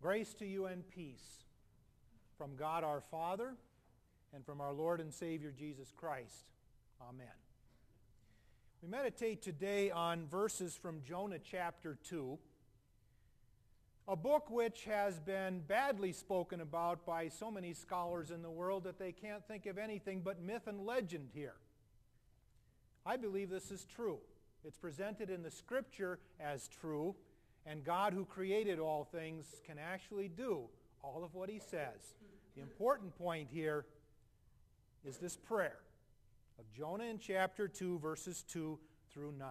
Grace to you and peace from God our Father and from our Lord and Savior Jesus Christ. Amen. We meditate today on verses from Jonah chapter 2, a book which has been badly spoken about by so many scholars in the world that they can't think of anything but myth and legend here. I believe this is true. It's presented in the Scripture as true, and God who created all things can actually do all of what He says. The important point here is this prayer of Jonah in chapter 2, verses 2 through 9.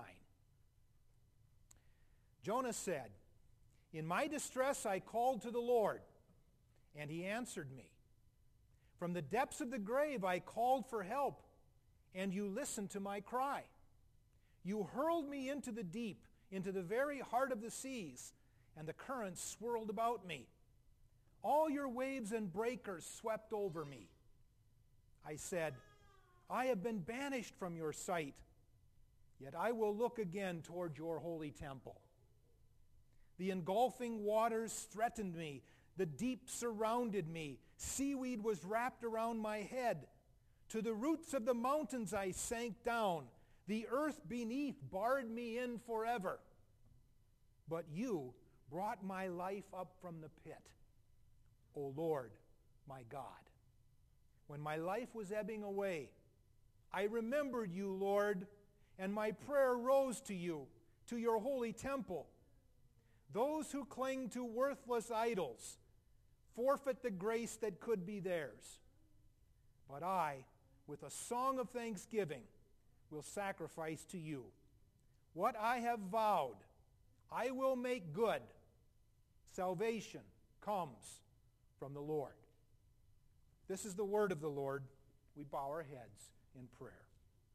Jonah said, "In my distress I called to the Lord, and He answered me. From the depths of the grave I called for help, and you listened to my cry. You hurled me into the deep, into the very heart of the seas, and the currents swirled about me. All your waves and breakers swept over me. I said, I have been banished from your sight, yet I will look again toward your holy temple. The engulfing waters threatened me. The deep surrounded me. Seaweed was wrapped around my head. To the roots of the mountains I sank down. The earth beneath barred me in forever. But you brought my life up from the pit, O Lord, my God. When my life was ebbing away, I remembered you, Lord, and my prayer rose to you, to your holy temple. Those who cling to worthless idols forfeit the grace that could be theirs. But I, with a song of thanksgiving, will sacrifice to you. What I have vowed, I will make good. Salvation comes from the Lord." This is the word of the Lord. We bow our heads in prayer.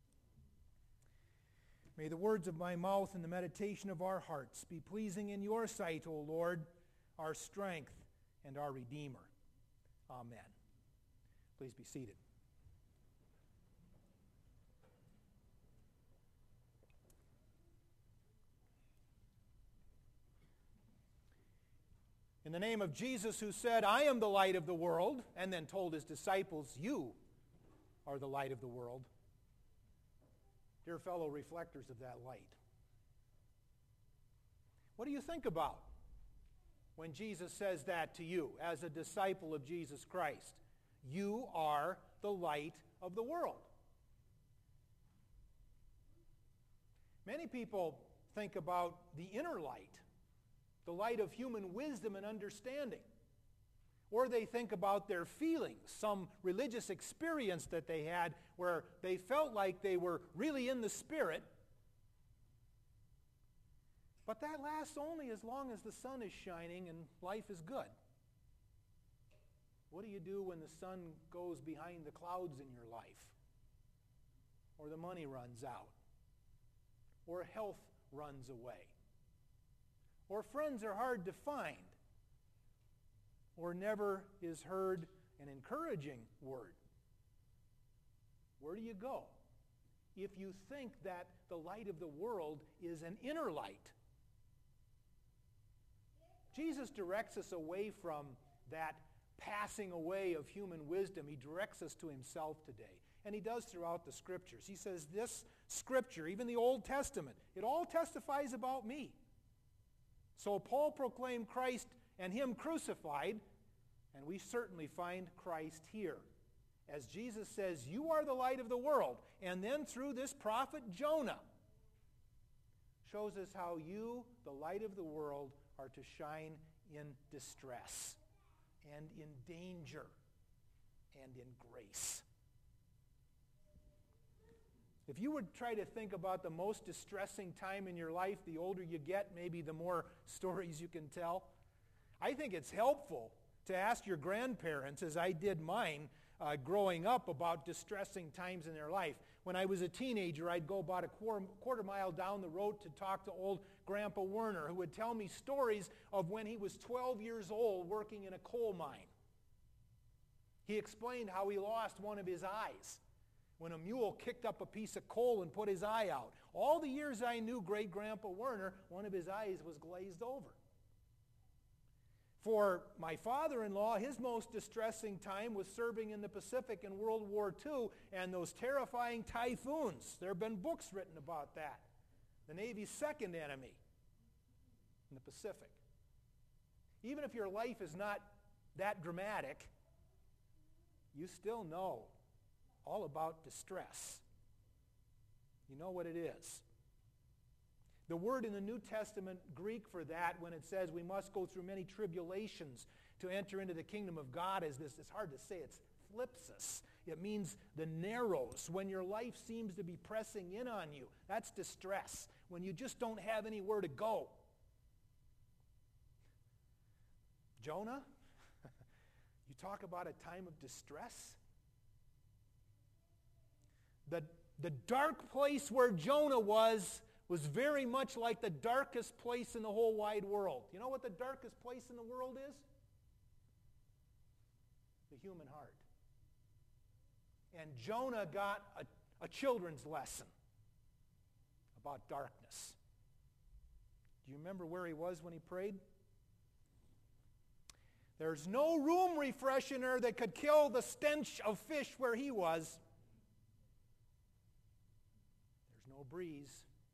May the words of my mouth and the meditation of our hearts be pleasing in your sight, O Lord, our strength and our Redeemer. Amen. Please be seated. In the name of Jesus, who said, I am the light of the world, and then told his disciples, you are the light of the world. Dear fellow reflectors of that light, what do you think about when Jesus says that to you as a disciple of Jesus Christ? You are the light of the world. Many people think about the inner light, the light of human wisdom and understanding. Or they think about their feelings, some religious experience that they had where they felt like they were really in the Spirit. But that lasts only as long as the sun is shining and life is good. What do you do when the sun goes behind the clouds in your life? Or the money runs out? Or health runs away? Or friends are hard to find, or never is heard an encouraging word? Where do you go if you think that the light of the world is an inner light? Jesus directs us away from that passing away of human wisdom. He directs us to himself today, and he does throughout the Scriptures. He says this Scripture, even the Old Testament, it all testifies about me. So Paul proclaimed Christ and him crucified, and we certainly find Christ here. As Jesus says, you are the light of the world. And then through this prophet Jonah, shows us how you, the light of the world, are to shine in distress and in danger and in grace. If you would try to think about the most distressing time in your life, the older you get, maybe the more stories you can tell. I think it's helpful to ask your grandparents, as I did mine growing up, about distressing times in their life. When I was a teenager, I'd go about a quarter mile down the road to talk to old Grandpa Werner, who would tell me stories of when he was 12 years old working in a coal mine. He explained how he lost one of his eyes when a mule kicked up a piece of coal and put his eye out. All the years I knew Great-Grandpa Werner, one of his eyes was glazed over. For my father-in-law, his most distressing time was serving in the Pacific in World War II and those terrifying typhoons. There have been books written about that. The Navy's second enemy in the Pacific. Even if your life is not that dramatic, you still know all about distress. You know what it is. The word in the New Testament Greek for that, when it says we must go through many tribulations to enter into the kingdom of God, is this. It's hard to say. It's thlipsis. It means the narrows. When your life seems to be pressing in on you, that's distress. When you just don't have anywhere to go. Jonah, you talk about a time of distress. The dark place where Jonah was very much like the darkest place in the whole wide world. You know what the darkest place in the world is? The human heart. And Jonah got a children's lesson about darkness. Do you remember where he was when he prayed? There's no room refreshener that could kill the stench of fish where he was. There's no breeze.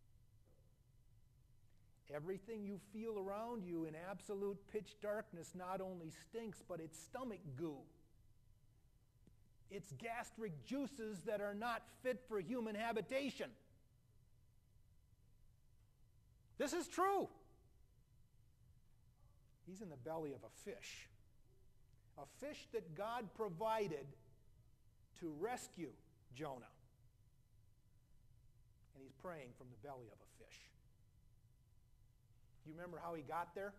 Everything you feel around you in absolute pitch darkness not only stinks, but it's stomach goo. It's gastric juices that are not fit for human habitation. This is true. He's in the belly of a fish. A fish that God provided to rescue Jonah. And he's praying from the belly of a fish. Do you remember how he got there?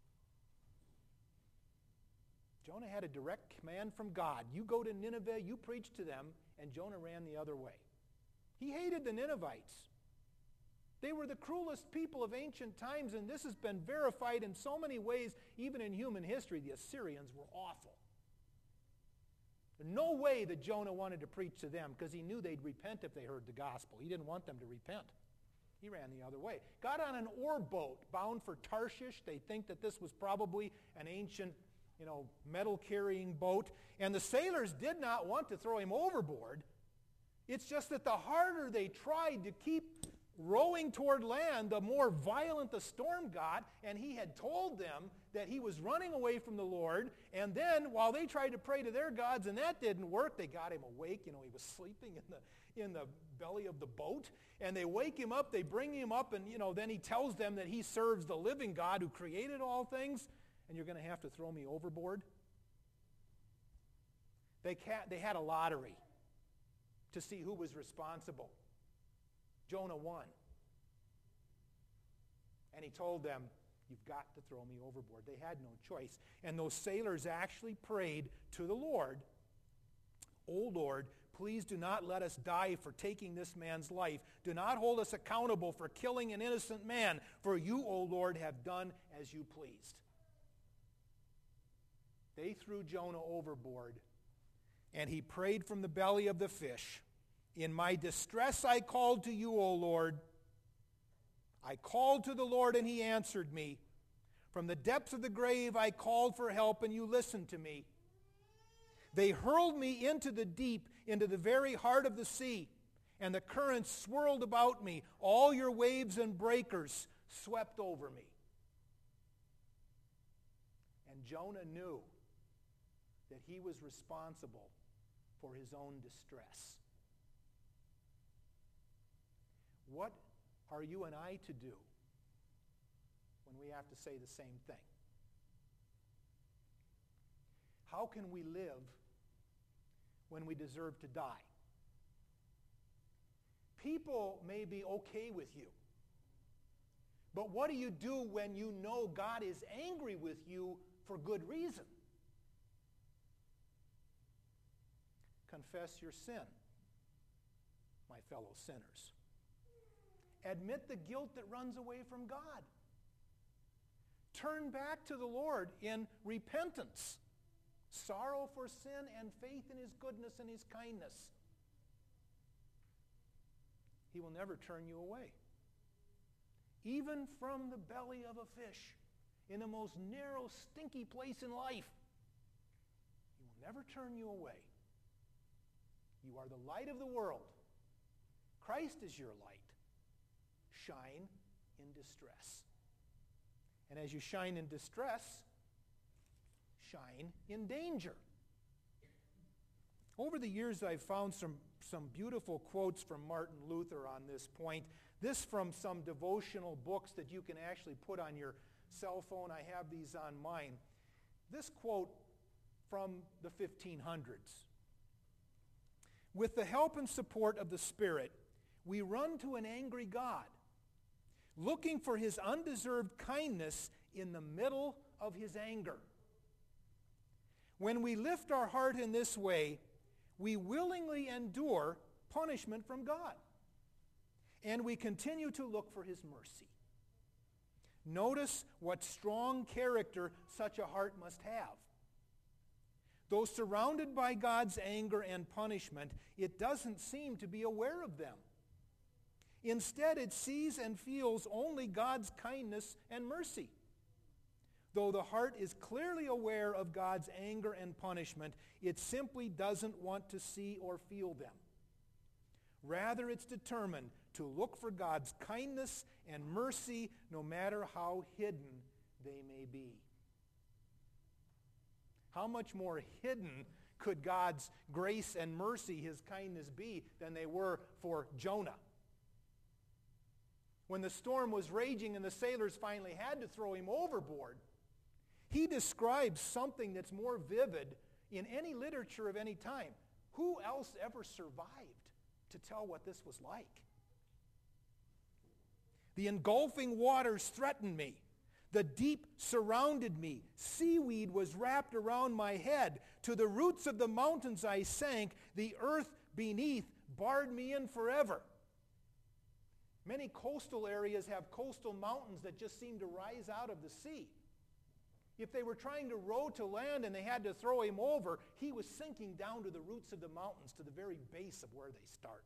Jonah had a direct command from God. You go to Nineveh, you preach to them, and Jonah ran the other way. He hated the Ninevites. They were the cruelest people of ancient times, and this has been verified in so many ways, even in human history. The Assyrians were awful. There's no way that Jonah wanted to preach to them because he knew they'd repent if they heard the gospel. He didn't want them to repent. He ran the other way. Got on an ore boat bound for Tarshish. They think that this was probably an ancient, metal-carrying boat. And the sailors did not want to throw him overboard. It's just that the harder they tried to keep rowing toward land, the more violent the storm got, and he had told them that he was running away from the Lord, and then while they tried to pray to their gods and that didn't work, they got him awake. He was sleeping in the belly of the boat, and they wake him up, they bring him up, and then he tells them that he serves the living God who created all things, and you're going to have to throw me overboard. They had a lottery to see who was responsible. Jonah won. And he told them, you've got to throw me overboard. They had no choice. And those sailors actually prayed to the Lord, O Lord, please do not let us die for taking this man's life. Do not hold us accountable for killing an innocent man, for you, O Lord, have done as you pleased. They threw Jonah overboard, and he prayed from the belly of the fish. In my distress I called to you, O Lord. I called to the Lord, and he answered me. From the depths of the grave I called for help, and you listened to me. They hurled me into the deep, into the very heart of the sea, and the currents swirled about me. All your waves and breakers swept over me. And Jonah knew that he was responsible for his own distress. What are you and I to do when we have to say the same thing? How can we live when we deserve to die? People may be okay with you, but what do you do when you know God is angry with you for good reason? Confess your sin, my fellow sinners. Admit the guilt that runs away from God. Turn back to the Lord in repentance, sorrow for sin, and faith in his goodness and his kindness. He will never turn you away. Even from the belly of a fish, in the most narrow, stinky place in life, He will never turn you away. You are the light of the world. Christ is your light. Shine in distress. And as you shine in distress, shine in danger. Over the years, I've found some beautiful quotes from Martin Luther on this point. This from some devotional books that you can actually put on your cell phone. I have these on mine. This quote from the 1500s. With the help and support of the Spirit, we run to an angry God, looking for His undeserved kindness in the middle of His anger. When we lift our heart in this way, we willingly endure punishment from God, and we continue to look for His mercy. Notice what strong character such a heart must have. Though surrounded by God's anger and punishment, it doesn't seem to be aware of them. Instead, it sees and feels only God's kindness and mercy. Though the heart is clearly aware of God's anger and punishment, it simply doesn't want to see or feel them. Rather, it's determined to look for God's kindness and mercy no matter how hidden they may be. How much more hidden could God's grace and mercy, His kindness, be than they were for Jonah? When the storm was raging and the sailors finally had to throw him overboard, he describes something that's more vivid in any literature of any time. Who else ever survived to tell what this was like? The engulfing waters threatened me. The deep surrounded me. Seaweed was wrapped around my head. To the roots of the mountains I sank. The earth beneath barred me in forever. Many coastal areas have coastal mountains that just seem to rise out of the sea. If they were trying to row to land and they had to throw him over, he was sinking down to the roots of the mountains, to the very base of where they start.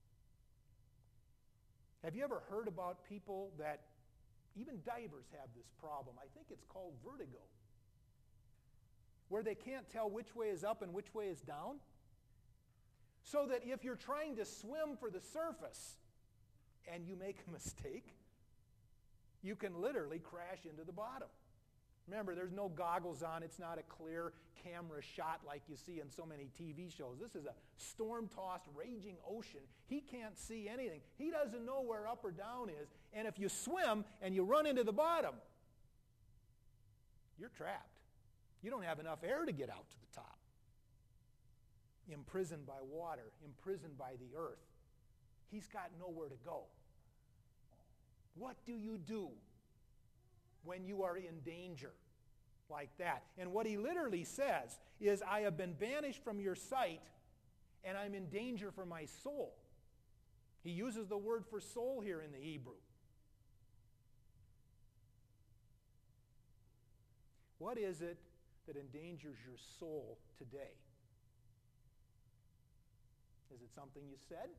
Have you ever heard about people that, even divers have this problem? I think it's called vertigo, where they can't tell which way is up and which way is down. So that if you're trying to swim for the surface and you make a mistake, you can literally crash into the bottom. Remember, there's no goggles on. It's not a clear camera shot like you see in so many TV shows. This is a storm-tossed, raging ocean. He can't see anything. He doesn't know where up or down is. And if you swim and you run into the bottom, you're trapped. You don't have enough air to get out to the top. Imprisoned by water, imprisoned by the earth. He's got nowhere to go. What do you do when you are in danger like that? And what he literally says is, I have been banished from your sight, and I'm in danger for my soul. He uses the word for soul here in the Hebrew. What is it that endangers your soul today? Is it something you said?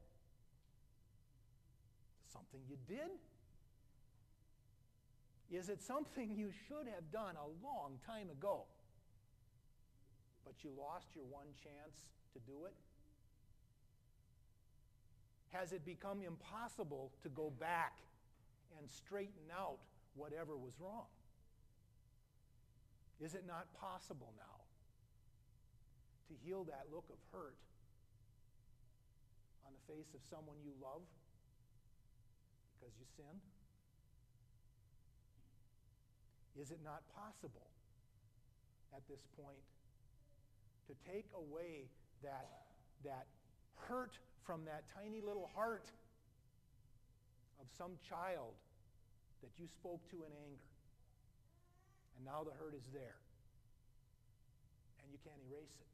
Something you did? Is it something you should have done a long time ago, but you lost your one chance to do it? Has it become impossible to go back and straighten out whatever was wrong? Is it not possible now to heal that look of hurt on the face of someone you love because you sinned? Is it not possible at this point to take away that hurt from that tiny little heart of some child that you spoke to in anger? And now the hurt is there, and you can't erase it.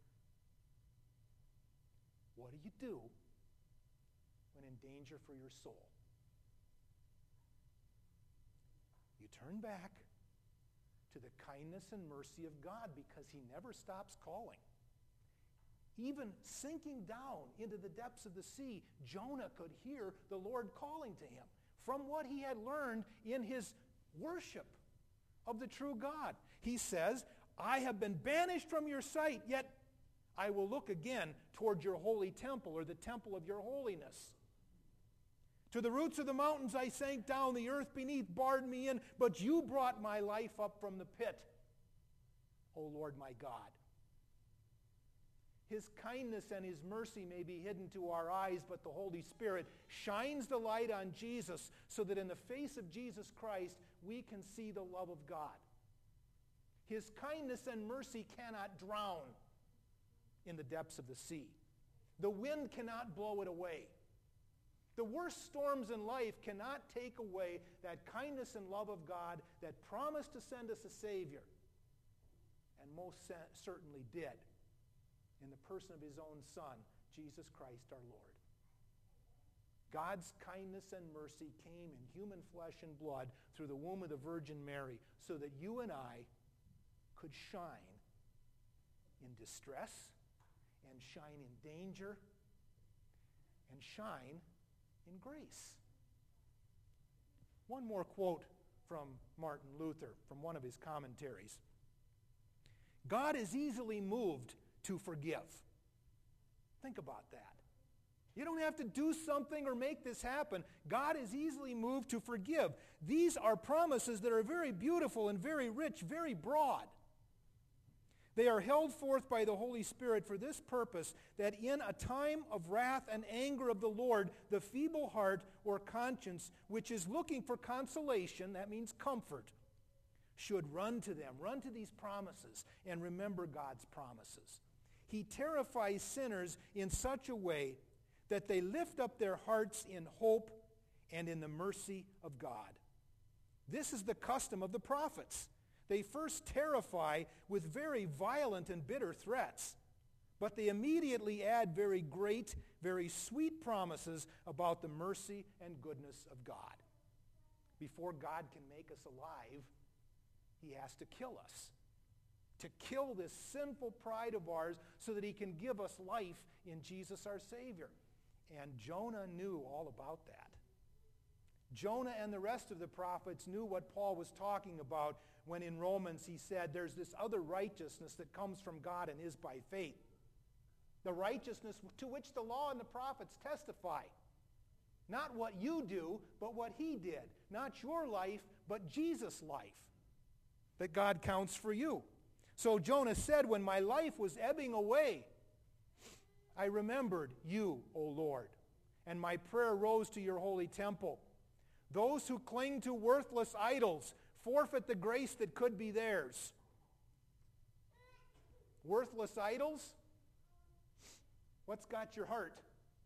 What do you do when in danger for your soul? You turn back to the kindness and mercy of God, because he never stops calling. Even sinking down into the depths of the sea, Jonah could hear the Lord calling to him from what he had learned in his worship of the true God. He says, I have been banished from your sight, yet I will look again toward your holy temple, or the temple of your holiness. To the roots of the mountains I sank down, the earth beneath barred me in, but you brought my life up from the pit, O Lord my God. His kindness and his mercy may be hidden to our eyes, but the Holy Spirit shines the light on Jesus so that in the face of Jesus Christ we can see the love of God. His kindness and mercy cannot drown in the depths of the sea. The wind cannot blow it away. The worst storms in life cannot take away that kindness and love of God that promised to send us a Savior, and most certainly did, in the person of his own Son, Jesus Christ our Lord. God's kindness and mercy came in human flesh and blood through the womb of the Virgin Mary so that you and I could shine in distress and shine in danger and shine in grace. One more quote from Martin Luther from one of his commentaries. God is easily moved to forgive. Think about that. You don't have to do something or make this happen. God is easily moved to forgive. These are promises that are very beautiful and very rich, very broad. They are held forth by the Holy Spirit for this purpose, that in a time of wrath and anger of the Lord, the feeble heart or conscience, which is looking for consolation, that means comfort, should run to them, run to these promises, and remember God's promises. He terrifies sinners in such a way that they lift up their hearts in hope and in the mercy of God. This is the custom of the prophets. They first terrify with very violent and bitter threats, but they immediately add very great, very sweet promises about the mercy and goodness of God. Before God can make us alive, he has to kill us, to kill this sinful pride of ours so that he can give us life in Jesus our Savior. And Jonah knew all about that. Jonah and the rest of the prophets knew what Paul was talking about when in Romans he said there's this other righteousness that comes from God and is by faith. The righteousness to which the law and the prophets testify. Not what you do, but what he did. Not your life, but Jesus' life that God counts for you. So Jonah said, when my life was ebbing away, I remembered you, O Lord, and my prayer rose to your holy temple. Those who cling to worthless idols forfeit the grace that could be theirs. Worthless idols? What's got your heart?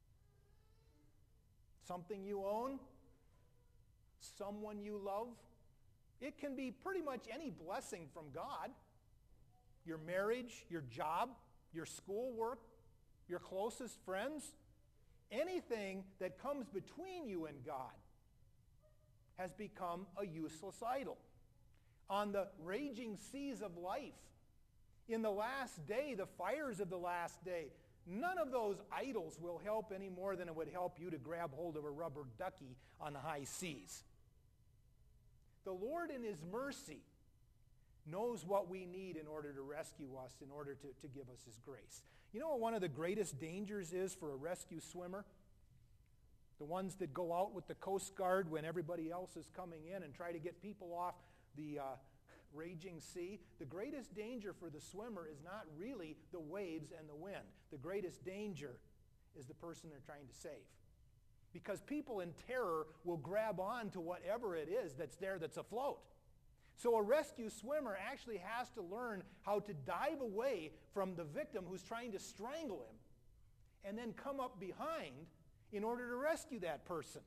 Something you own? Someone you love? It can be pretty much any blessing from God. Your marriage, your job, your schoolwork, your closest friends. Anything that comes between you and God has become a useless idol. On the raging seas of life, in the last day, the fires of the last day, none of those idols will help any more than it would help you to grab hold of a rubber ducky on the high seas. The Lord in his mercy knows what we need in order to rescue us, in order to give us his grace. You know what one of the greatest dangers is for a rescue swimmer? The ones that go out with the Coast Guard when everybody else is coming in and try to get people off the raging sea. The greatest danger for the swimmer is not really the waves and the wind. The greatest danger is the person they're trying to save. Because people in terror will grab on to whatever it is that's there that's afloat. So a rescue swimmer actually has to learn how to dive away from the victim who's trying to strangle him and then come up behind in order to rescue that person.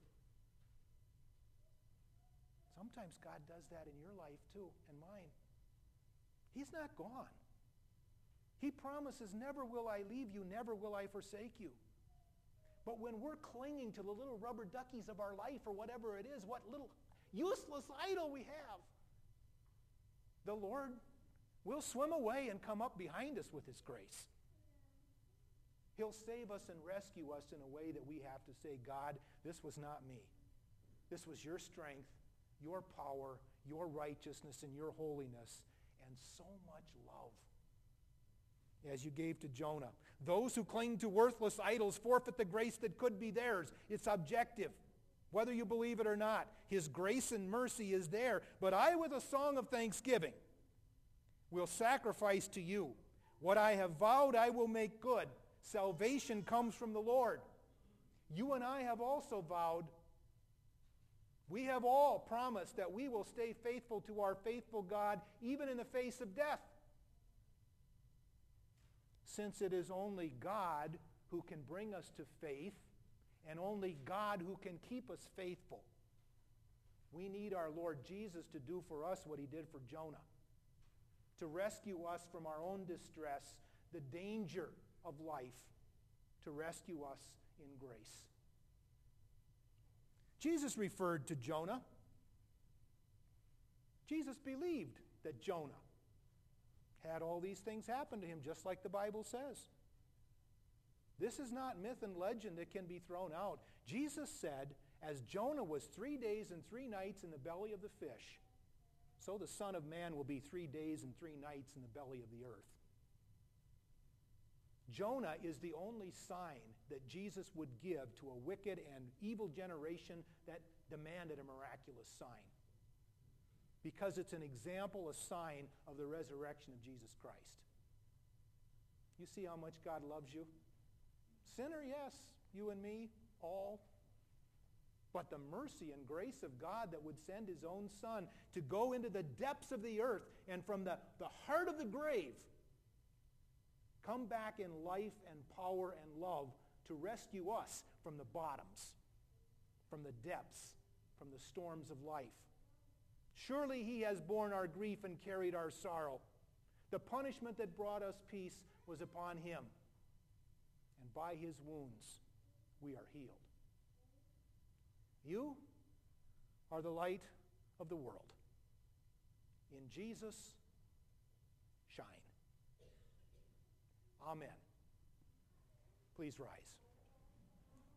Sometimes God does that in your life too, and mine. He's not gone. He promises, never will I leave you, never will I forsake you. But when we're clinging to the little rubber duckies of our life or whatever it is, what little useless idol we have, the Lord will swim away and come up behind us with his grace. He'll save us and rescue us in a way that we have to say, God, this was not me. This was your strength, your power, your righteousness and your holiness and so much love as you gave to Jonah. Those who cling to worthless idols forfeit the grace that could be theirs. It's objective, whether you believe it or not. His grace and mercy is there. But I, with a song of thanksgiving, will sacrifice to you. What I have vowed I will make good. Salvation comes from the Lord. You and I have also vowed, we have all promised that we will stay faithful to our faithful God even in the face of death. Since it is only God who can bring us to faith and only God who can keep us faithful, we need our Lord Jesus to do for us what he did for Jonah, to rescue us from our own distress, the danger of life, to rescue us in grace. Jesus referred to Jonah. Jesus believed that Jonah had all these things happen to him, just like the Bible says. This is not myth and legend that can be thrown out. Jesus said, as Jonah was 3 days and 3 nights in the belly of the fish, so the Son of Man will be 3 days and 3 nights in the belly of the earth. Jonah is the only sign that Jesus would give to a wicked and evil generation that demanded a miraculous sign, because it's an example, a sign of the resurrection of Jesus Christ. You see how much God loves you? Sinner, yes, you and me, all. But the mercy and grace of God that would send his own Son to go into the depths of the earth and from the heart of the grave come back in life and power and love to rescue us from the bottoms, from the depths, from the storms of life. Surely he has borne our grief and carried our sorrow. The punishment that brought us peace was upon him, and by his wounds we are healed. You are the light of the world. In Jesus, shine. Amen. Please rise.